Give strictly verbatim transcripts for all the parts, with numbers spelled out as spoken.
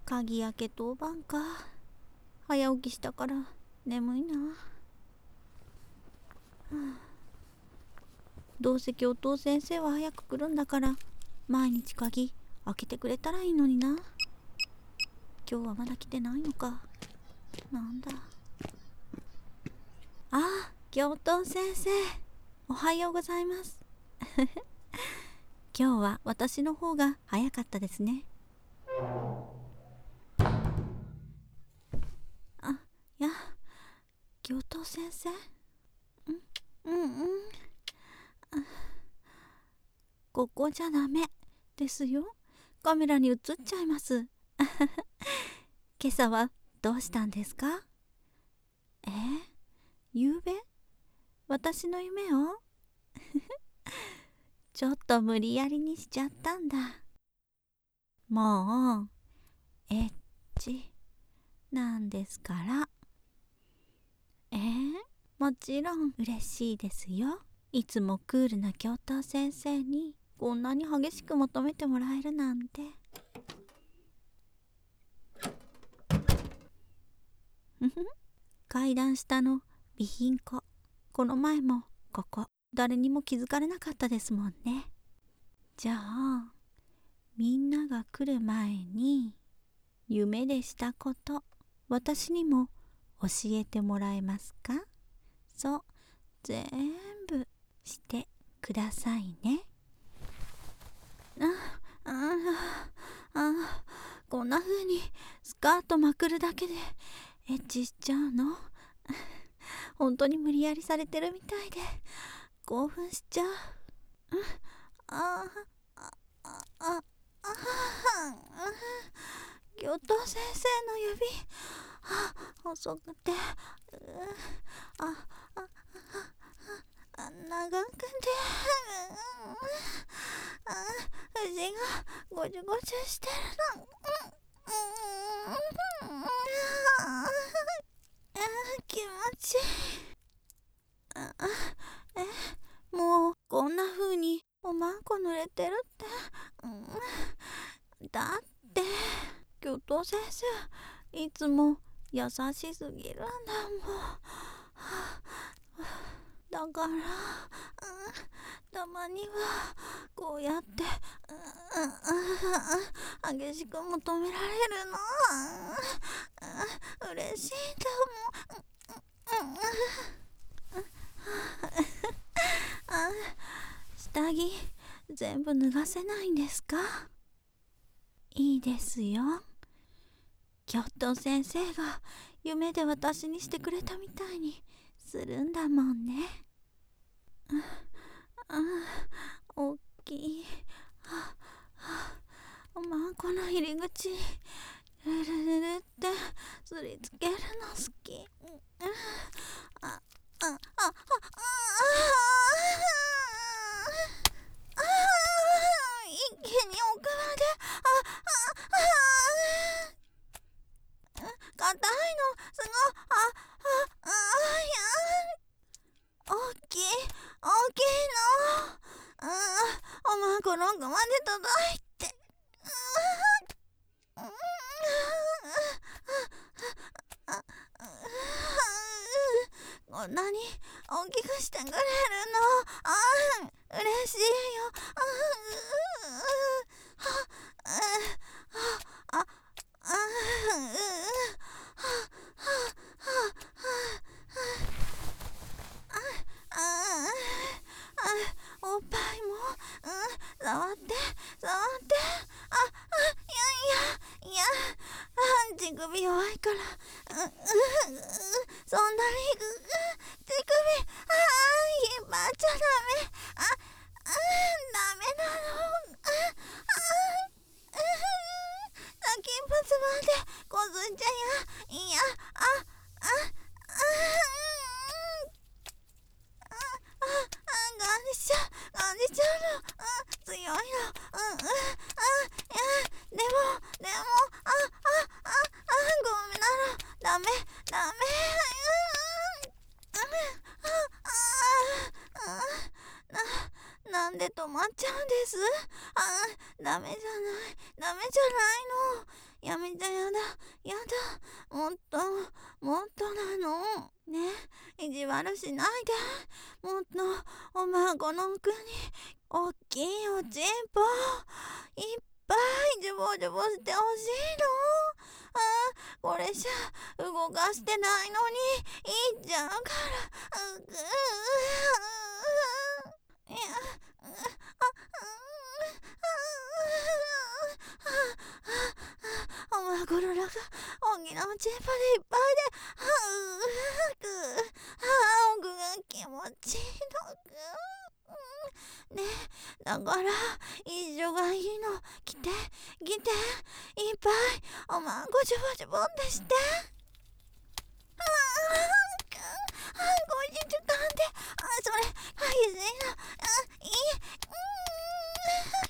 鍵開け当番か。早起きしたから眠いな。はあ、どうせ教頭先生は早く来るんだから毎日鍵開けてくれたらいいのにな。今日はまだ来てないのか。なんだ。ああ、教頭先生、おはようございます。今日は私の方が早かったですね。あ、いや、教頭先生、うんうんうん、ここじゃダメですよ。カメラに映っちゃいます。今朝はどうしたんですか？えー、ゆうべ私の夢をちょっと無理やりにしちゃったんだ。もうエッチなんですから。えー、もちろん嬉しいですよ。いつもクールな教頭先生にこんなに激しく求めてもらえるなんて。階段下の備品庫、この前もここ誰にも気づかれなかったですもんね。じゃあみんなが来る前に夢でしたこと私にも教えてもらえますか？そう、全部してくださいね。あああ、こんな風にスカートまくるだけでエッチしちゃうの？本当に無理やりされてるみたいで興奮しちゃう。あああああ教頭先生の指、あ細くて、あああ長くて、あ藤がごちゅごちゅしてるの。気持ちいい。え、もうこんな風におまんこ濡れてるって、だって教頭先生いつも優しすぎるんだもん。だから、うん、たまにはこうやって、うん、激しく求められるの、うん、嬉しいんだもん。あ、下着全部脱がせないんですか？いいですよ。教頭先生が夢で私にしてくれたみたいにするんだもんね。ああ、大きい。ああ、おまんこの入り口ルルルルってすりつけるの好き。ああああああああ、一気に奥まで、ああああ、硬いのすごい。あああ、いや、大きい大きいの。ああ、おまんこの奥まで届いて、ああ、こんなに大きくしてくれるの、ああ、嬉しいよ。ああ、ああ、ああ、おっぱいも、うん、触って触って、ああ、いやいやいや、乳首弱いから、うんうん、そんなに、うん、乳首、ああ、引っ張っちゃダメ、ああ、ダメなの、ああ、先っぽつまでこすっちゃや、いや、ああああ、ガンジちゃう、ガンジちゃうの、強いの、うんうん、あ、いや、でも、でも、あ、あ、あ、あ、ごめんなの、ダメ、ダメ、うん、あ、あ、あ、な、なんで止まっちゃうんで 。あー、ダメじゃない、ダメじゃないの。やめて、やだ、やだ。もっと、もっとなの。ねえ、意地悪しないで。もっと、お孫の奥に、おっきいおちんぽ、いっぱいジュボジュボしてほしいの。あー、これじゃ、動かしてないのに、いっちゃうから。うぐー。いや、あ、おまぐろらが大きなおちんぽでいっぱいで、はうく、は奥が気持ちいいのぐ。ねえ、だから一緒がいいの。来て来て、いっぱいおまんこジュボジュボってして。あーく、あ、ごじゅっかんで、あ、それ激しいの。あ、いい、うーん、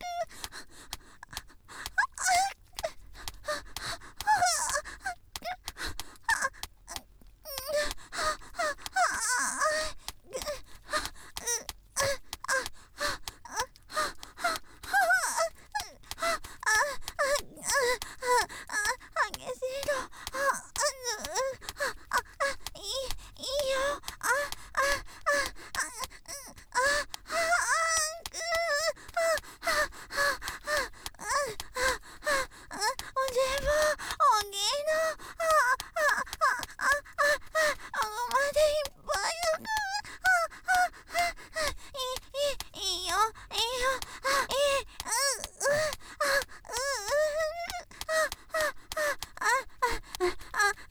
激しいの。あ、あ、あ、いい、いいよ。あ、あ、あ、あ、あ、あ、く、あ、あ、あ、あ、おじいも大きいの。あ、あ、あ、あ、あ、あごまでいっぱいよく。あ、あ、あ、いい、いい、いいよ、いいよ。あ、いい、う、う、あ、う、あ、あ、あ、あ、あ、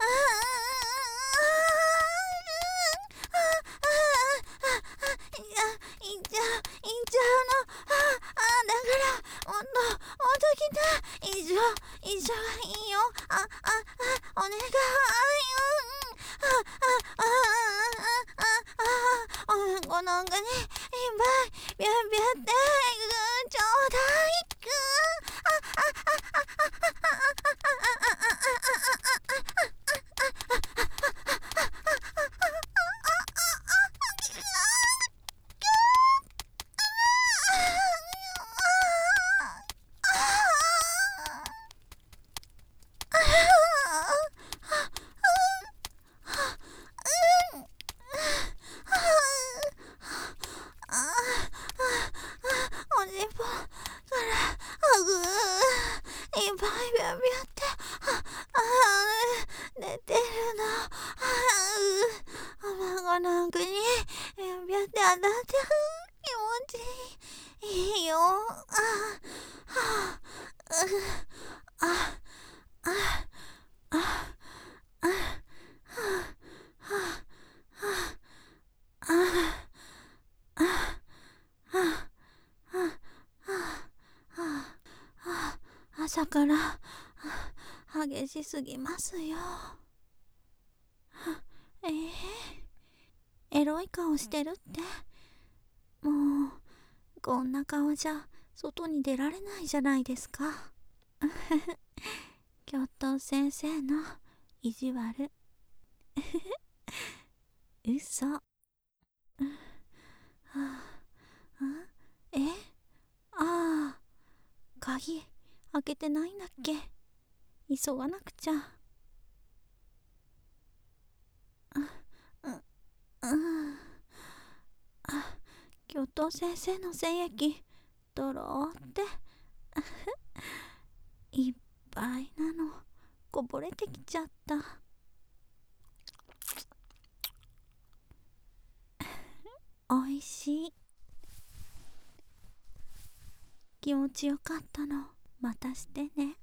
いっちゃう、いっちゃう、いっちゃうの。あ、あ、だから、もっと、もっと来て。一緒、一緒がいいよ。あ、あ、あ、お願い。うん。あ、あ、あ、あ、あ、あ、おこの奥にいっぱい、ビュンビュンって、ぐ、ちょうだい。ぐ、あ、あ、あ、あ、あ、あ、あ、おじぽからあぐーいっぱいビャビャってああ寝てるの。ああお孫の奥にビャビャって当たって気持ちいいいいよ。ああああああああああ朝から激しすぎますよ。えー、エロい顔してるって。もうこんな顔じゃ外に出られないじゃないですか。教頭先生の意地悪。嘘。はあ、え、ああ、鍵開けてないんだっけ。急がなくちゃ。う、うん。あ、教頭先生の精液ドローっていっぱいなのこぼれてきちゃった。おいしい。気持ちよかったのまたしてね。